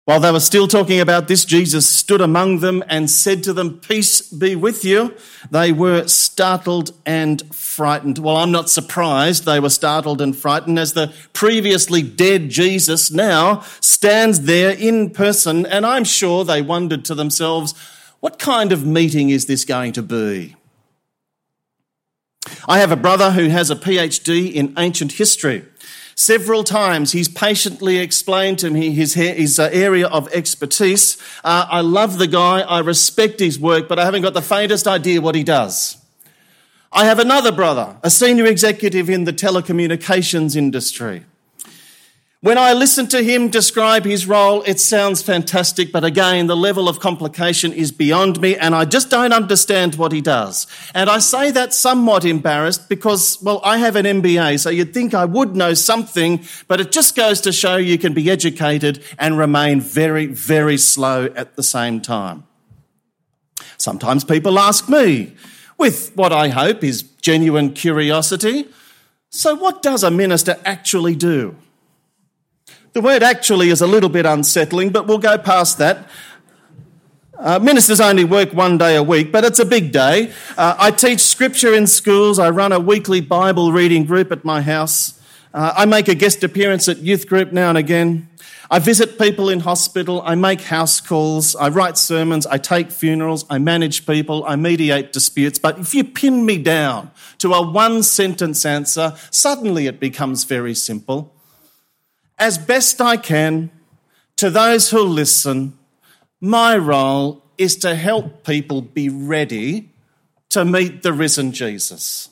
While they were still talking about this, Jesus stood among them and said to them, "Peace be with you." They were startled and frightened. Well, I'm not surprised they were startled and frightened, as the previously dead Jesus now stands there in person, and I'm sure they wondered to themselves, what kind of meeting is this going to be? I have a brother who has a PhD in ancient history. Several times he's patiently explained to me his area of expertise. I love the guy, I respect his work, but I haven't got the faintest idea what he does. I have another brother, a senior executive in the telecommunications industry. When I listen to him describe his role, it sounds fantastic, but again, the level of complication is beyond me, and I just don't understand what he does. And I say that somewhat embarrassed because, well, I have an MBA, so you'd think I would know something, but it just goes to show you can be educated and remain very, very slow at the same time. Sometimes people ask me, with what I hope is genuine curiosity, so what does a minister actually do? The word actually is a little bit unsettling, but we'll go past that. Ministers only work one day a week, but it's a big day. I teach scripture in schools. I run a weekly Bible reading group at my house. I make a guest appearance at youth group now and again. I visit people in hospital. I make house calls. I write sermons. I take funerals. I manage people. I mediate disputes. But if you pin me down to a one-sentence answer, suddenly it becomes very simple. As best I can, to those who listen, my role is to help people be ready to meet the risen Jesus.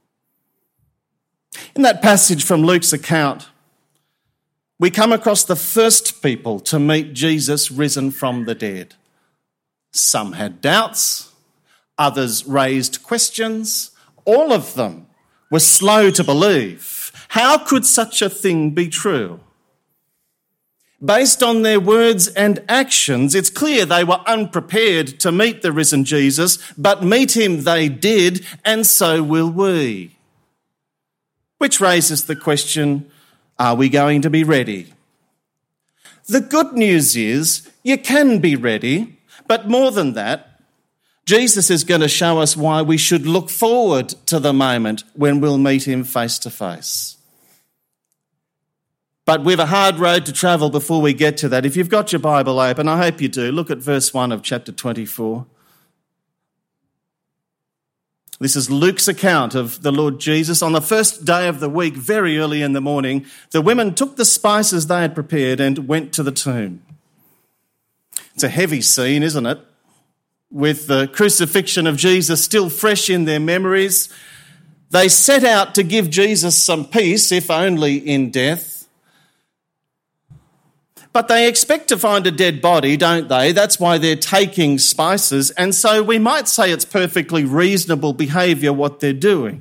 In that passage from Luke's account, we come across the first people to meet Jesus risen from the dead. Some had doubts, others raised questions, all of them were slow to believe. How could such a thing be true? Based on their words and actions, it's clear they were unprepared to meet the risen Jesus, but meet him they did, and so will we. Which raises the question, are we going to be ready? The good news is you can be ready, but more than that, Jesus is going to show us why we should look forward to the moment when we'll meet him face to face. But we've a hard road to travel before we get to that. If you've got your Bible open, I hope you do, look at verse 1 of chapter 24. This is Luke's account of the Lord Jesus. On the first day of the week, very early in the morning, the women took the spices they had prepared and went to the tomb. It's a heavy scene, isn't it? With the crucifixion of Jesus still fresh in their memories, they set out to give Jesus some peace, if only in death. But they expect to find a dead body, don't they? That's why they're taking spices. And so we might say it's perfectly reasonable behaviour what they're doing.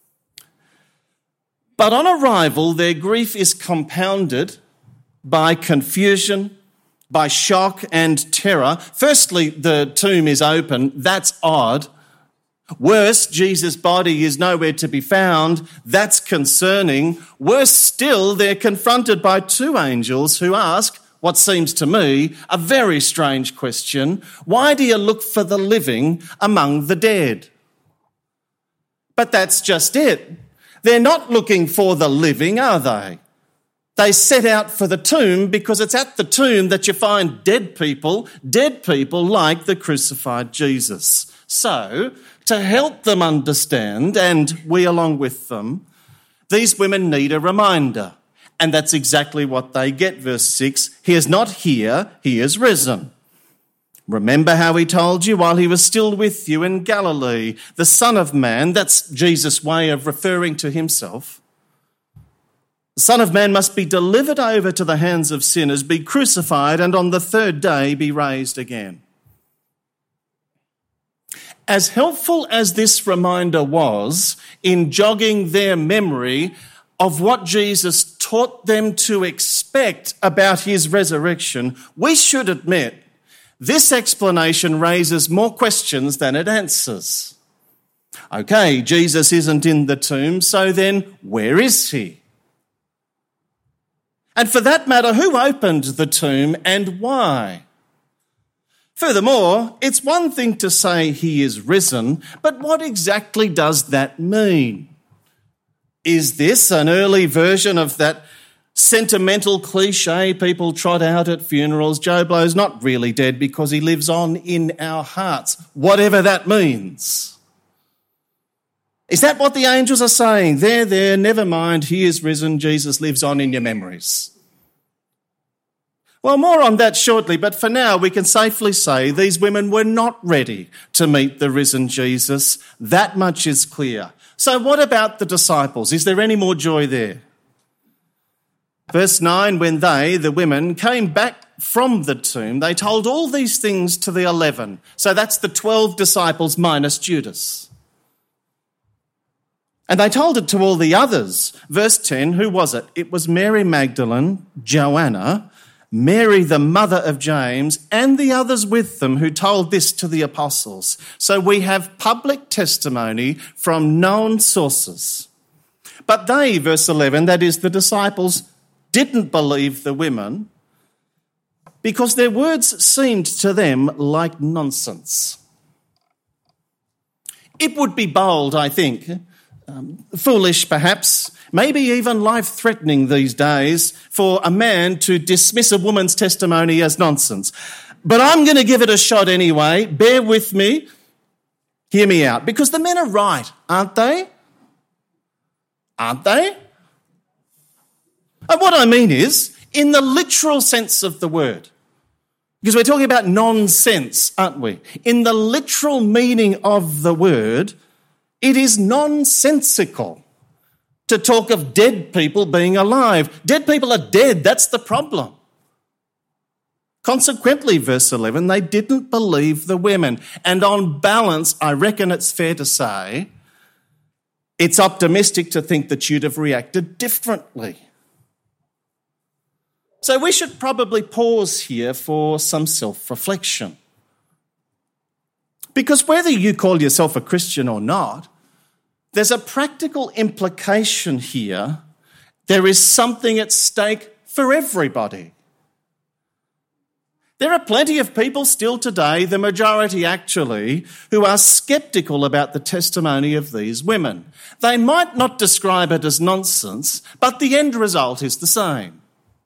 But on arrival, their grief is compounded by confusion, by shock and terror. Firstly, the tomb is open. That's odd. Worse, Jesus' body is nowhere to be found. That's concerning. Worse still, they're confronted by two angels who ask, what seems to me, a very strange question. Why do you look for the living among the dead? But that's just it. They're not looking for the living, are they? They set out for the tomb because it's at the tomb that you find dead people like the crucified Jesus. So, to help them understand, and we along with them, these women need a reminder. And that's exactly what they get, verse 6. He is not here, he is risen. Remember how he told you while he was still with you in Galilee, the Son of Man, that's Jesus' way of referring to himself. The Son of Man must be delivered over to the hands of sinners, be crucified, and on the third day be raised again. As helpful as this reminder was in jogging their memory of what Jesus taught them to expect about his resurrection, we should admit this explanation raises more questions than it answers. Okay, Jesus isn't in the tomb, so then where is he? And for that matter, who opened the tomb and why? Furthermore, it's one thing to say he is risen, but what exactly does that mean? Is this an early version of that sentimental cliche people trot out at funerals? Joe Blow's not really dead because he lives on in our hearts, whatever that means. Is that what the angels are saying? There, never mind, he is risen, Jesus lives on in your memories. Well, more on that shortly, but for now we can safely say these women were not ready to meet the risen Jesus. That much is clear. So what about the disciples? Is there any more joy there? Verse 9, when they, the women, came back from the tomb, they told all these things to the 11. So that's the 12 disciples minus Judas. And they told it to all the others. Verse 10, who was it? It was Mary Magdalene, Joanna, Mary, the mother of James, and the others with them who told this to the apostles. So we have public testimony from known sources. But they, verse 11, that is the disciples, didn't believe the women because their words seemed to them like nonsense. It would be bold, I think, foolish perhaps, maybe even life-threatening these days for a man to dismiss a woman's testimony as nonsense. But I'm going to give it a shot anyway. Bear with me. Hear me out. Because the men are right, aren't they? Aren't they? And what I mean is, in the literal sense of the word, because we're talking about nonsense, aren't we? In the literal meaning of the word, it is nonsensical to talk of dead people being alive. Dead people are dead, that's the problem. Consequently, verse 11, they didn't believe the women. And on balance, I reckon it's fair to say, it's optimistic to think that you'd have reacted differently. So we should probably pause here for some self-reflection. Because whether you call yourself a Christian or not, there's a practical implication here. There is something at stake for everybody. There are plenty of people still today, the majority actually, who are sceptical about the testimony of these women. They might not describe it as nonsense, but the end result is the same.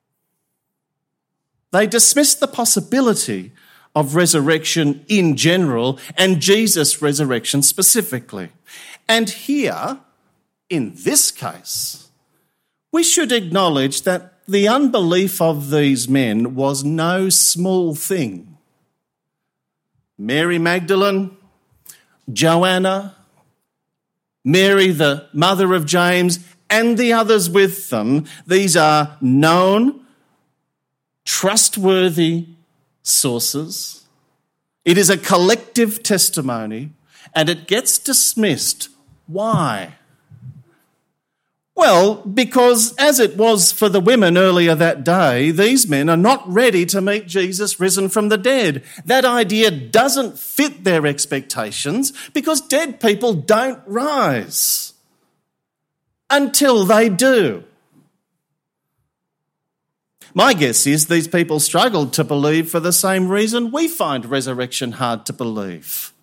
They dismiss the possibility of resurrection in general and Jesus' resurrection specifically. And here, in this case, we should acknowledge that the unbelief of these men was no small thing. Mary Magdalene, Joanna, Mary, the mother of James, and the others with them, these are known, trustworthy sources. It is a collective testimony, and it gets dismissed. Why? Well, because as it was for the women earlier that day, these men are not ready to meet Jesus risen from the dead. That idea doesn't fit their expectations because dead people don't rise until they do. My guess is these people struggled to believe for the same reason we find resurrection hard to believe.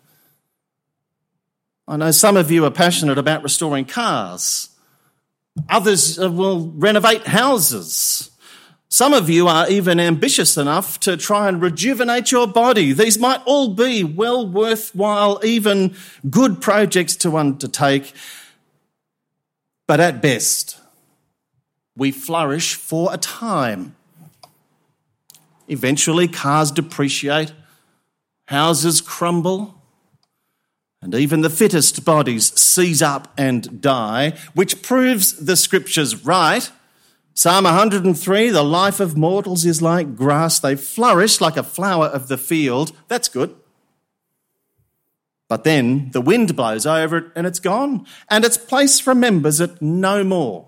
I know some of you are passionate about restoring cars. Others will renovate houses. Some of you are even ambitious enough to try and rejuvenate your body. These might all be well worthwhile, even good projects to undertake. But at best, we flourish for a time. Eventually, cars depreciate, houses crumble, and even the fittest bodies seize up and die, which proves the scriptures right. Psalm 103, the life of mortals is like grass. They flourish like a flower of the field. That's good. But then the wind blows over it and it's gone, and its place remembers it no more.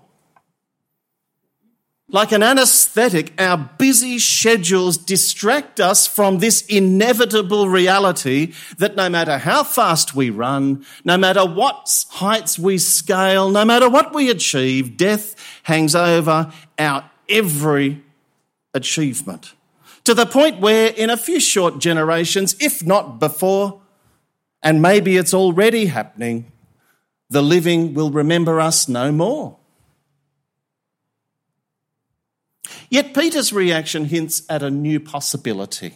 Like an anaesthetic, our busy schedules distract us from this inevitable reality that no matter how fast we run, no matter what heights we scale, no matter what we achieve, death hangs over our every achievement, to the point where in a few short generations, if not before, and maybe it's already happening, the living will remember us no more. Yet Peter's reaction hints at a new possibility.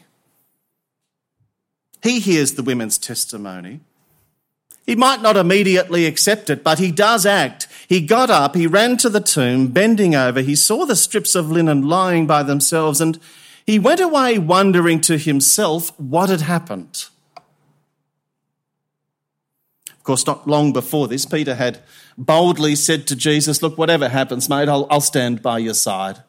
He hears the women's testimony. He might not immediately accept it, but he does act. He got up, he ran to the tomb, bending over, he saw the strips of linen lying by themselves, and he went away wondering to himself what had happened. Of course, not long before this, Peter had boldly said to Jesus, "Look, whatever happens, mate, I'll stand by your side."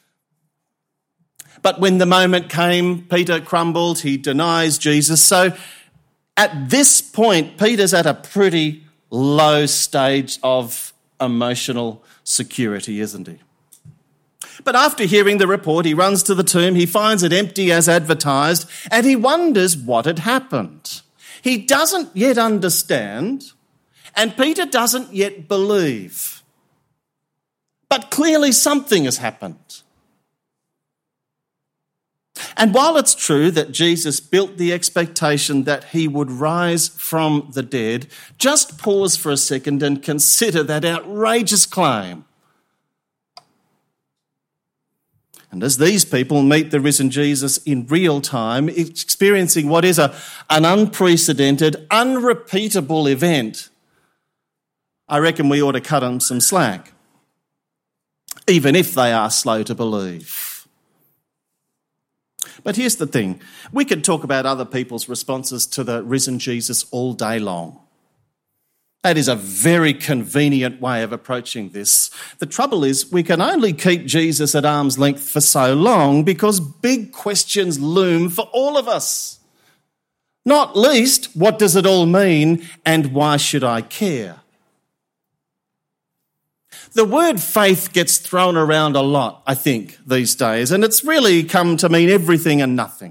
But when the moment came, Peter crumbled, he denies Jesus. So at this point, Peter's at a pretty low stage of emotional security, isn't he? But after hearing the report, he runs to the tomb, he finds it empty as advertised, and he wonders what had happened. He doesn't yet understand, and Peter doesn't yet believe. But clearly something has happened. And while it's true that Jesus built the expectation that he would rise from the dead, just pause for a second and consider that outrageous claim. And as these people meet the risen Jesus in real time, experiencing what is an unprecedented, unrepeatable event, I reckon we ought to cut them some slack, even if they are slow to believe. But here's the thing. We could talk about other people's responses to the risen Jesus all day long. That is a very convenient way of approaching this. The trouble is we can only keep Jesus at arm's length for so long because big questions loom for all of us. Not least, what does it all mean and why should I care? The word faith gets thrown around a lot, I think, these days, and it's really come to mean everything and nothing.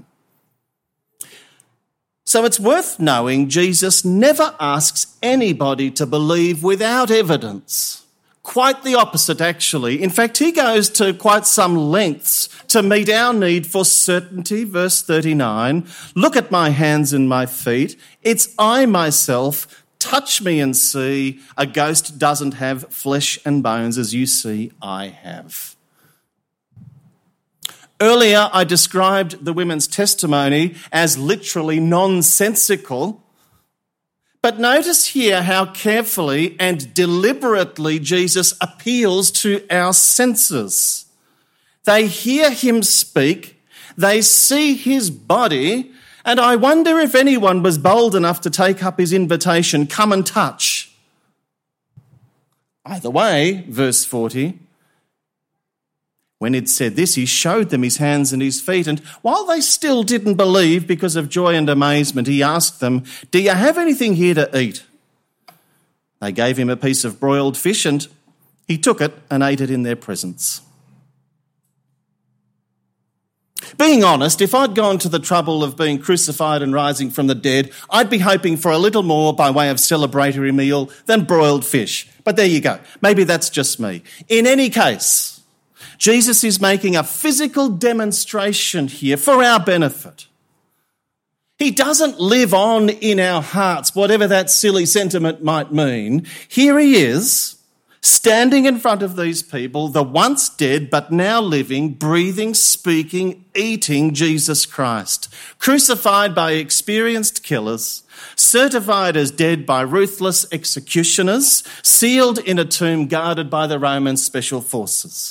So it's worth knowing Jesus never asks anybody to believe without evidence. Quite the opposite, actually. In fact, he goes to quite some lengths to meet our need for certainty. Verse 39, "Look at my hands and my feet. It's I myself. Touch me and see. A ghost doesn't have flesh and bones as you see I have." Earlier, I described the women's testimony as literally nonsensical. But notice here how carefully and deliberately Jesus appeals to our senses. They hear him speak, they see his body, and I wonder if anyone was bold enough to take up his invitation, "Come and touch." Either way, verse 40, when he'd said this, he showed them his hands and his feet. And while they still didn't believe because of joy and amazement, he asked them, "Do you have anything here to eat?" They gave him a piece of broiled fish and he took it and ate it in their presence. Being honest, if I'd gone to the trouble of being crucified and rising from the dead, I'd be hoping for a little more by way of celebratory meal than broiled fish. But there you go. Maybe that's just me. In any case, Jesus is making a physical demonstration here for our benefit. He doesn't live on in our hearts, whatever that silly sentiment might mean. Here he is, standing in front of these people, the once dead but now living, breathing, speaking, eating Jesus Christ, crucified by experienced killers, certified as dead by ruthless executioners, sealed in a tomb guarded by the Roman special forces.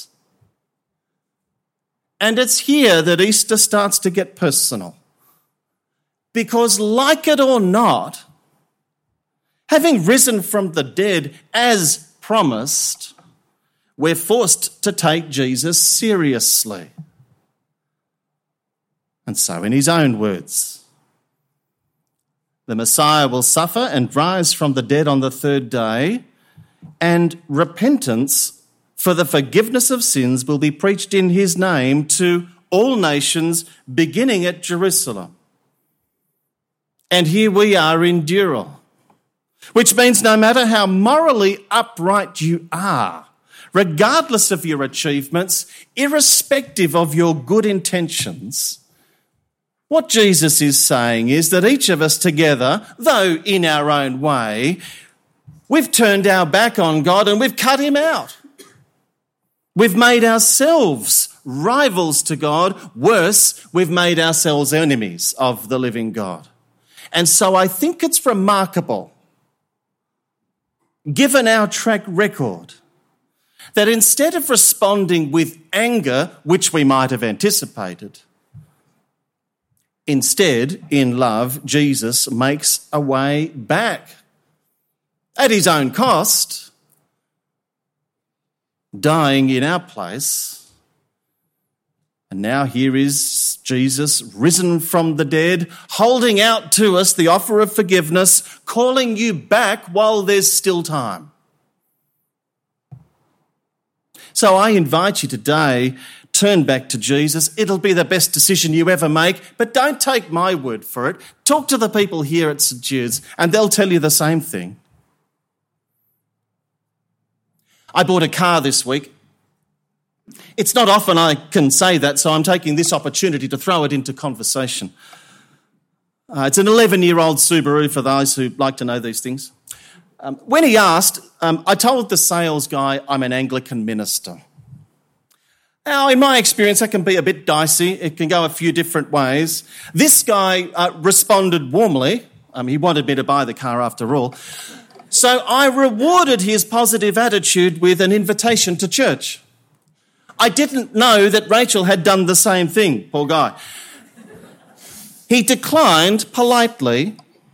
And it's here that Easter starts to get personal. Because like it or not, having risen from the dead as promised, we're forced to take Jesus seriously. And so in his own words, the Messiah will suffer and rise from the dead on the third day, and repentance for the forgiveness of sins will be preached in his name to all nations, beginning at Jerusalem. And here we are in Dural, which means no matter how morally upright you are, regardless of your achievements, irrespective of your good intentions, what Jesus is saying is that each of us together, though in our own way, we've turned our back on God and we've cut him out. We've made ourselves rivals to God. Worse, we've made ourselves enemies of the living God. And so I think it's remarkable, given our track record, that instead of responding with anger, which we might have anticipated, instead, in love, Jesus makes a way back at his own cost, dying in our place. And now here is Jesus, risen from the dead, holding out to us the offer of forgiveness, calling you back while there's still time. So I invite you today, turn back to Jesus. It'll be the best decision you ever make, but don't take my word for it. Talk to the people here at St. Jude's and they'll tell you the same thing. I bought a car this week. It's not often I can say that, so I'm taking this opportunity to throw it into conversation. It's an 11-year-old Subaru, for those who like to know these things. When he asked, I told the sales guy I'm an Anglican minister. Now, in my experience, that can be a bit dicey. It can go a few different ways. This guy responded warmly. He wanted me to buy the car after all. So I rewarded his positive attitude with an invitation to church. I didn't know that Rachel had done the same thing, poor guy. He declined politely.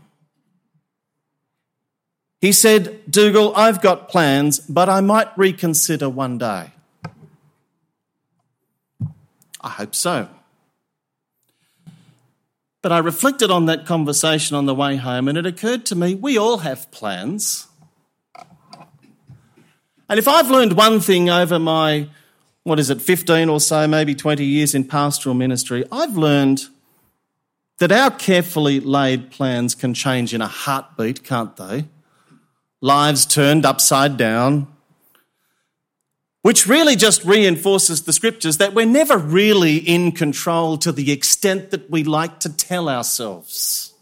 He said, Dougal, I've got plans, but I might reconsider one day. I hope so. But I reflected on that conversation on the way home, and it occurred to me, we all have plans. And if I've learned one thing over my, 15 or so, maybe 20 years in pastoral ministry, I've learned that our carefully laid plans can change in a heartbeat, can't they? Lives turned upside down, which really just reinforces the scriptures that we're never really in control to the extent that we like to tell ourselves.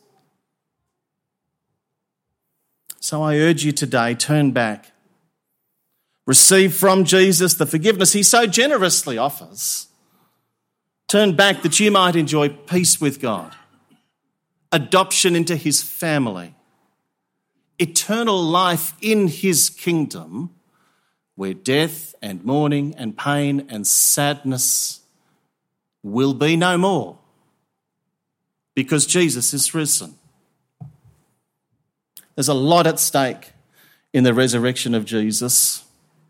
So I urge you today, turn back. Receive from Jesus the forgiveness he so generously offers. Turn back that you might enjoy peace with God, adoption into his family, eternal life in his kingdom, where death and mourning and pain and sadness will be no more because Jesus is risen. There's a lot at stake in the resurrection of Jesus.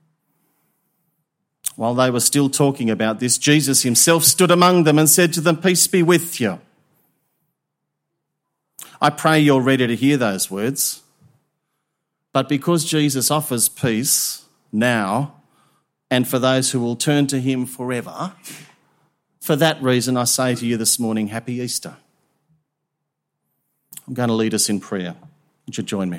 While they were still talking about this, Jesus himself stood among them and said to them, "Peace be with you." I pray you're ready to hear those words. But because Jesus offers peace now, and for those who will turn to him forever, for that reason I say to you this morning, Happy Easter. I'm going to lead us in prayer. Would you join me?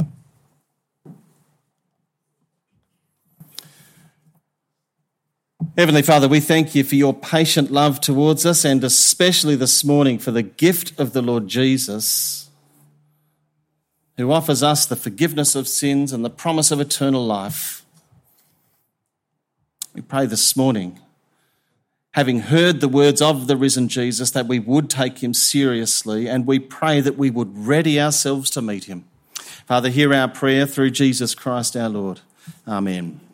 Heavenly Father, we thank you for your patient love towards us, and especially this morning for the gift of the Lord Jesus, who offers us the forgiveness of sins and the promise of eternal life. We pray this morning, having heard the words of the risen Jesus, that we would take him seriously, and we pray that we would ready ourselves to meet him. Father, hear our prayer through Jesus Christ our Lord. Amen.